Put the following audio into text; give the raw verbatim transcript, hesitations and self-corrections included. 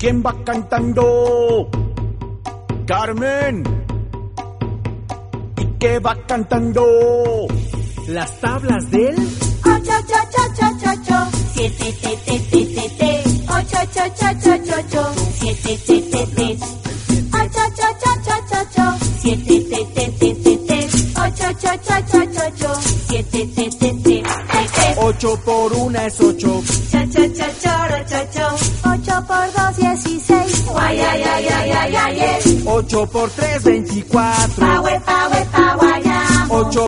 ¿Quién va cantando? Carmen. ¿Y qué va cantando? Las tablas del ocho, ocho, ocho, ocho, ocho, siete, te, te, te, te, te, ocho, ocho, ocho, ocho, ocho, siete, te, te, te, ocho, ocho, ocho, ocho, ocho, siete, te, te, te, te, te, ocho, ocho, ocho, ocho, ocho, siete, te, te, te, te, te. Ocho por una es ocho. Cha, cha, cha, choro, cho, cho. Ocho por dos, dieciséis. Guay, ay, ay, ay, ay, ay, ay. Ocho por tres, veinticuatro. Pa, we, pa, we, pa, guayamo. Ocho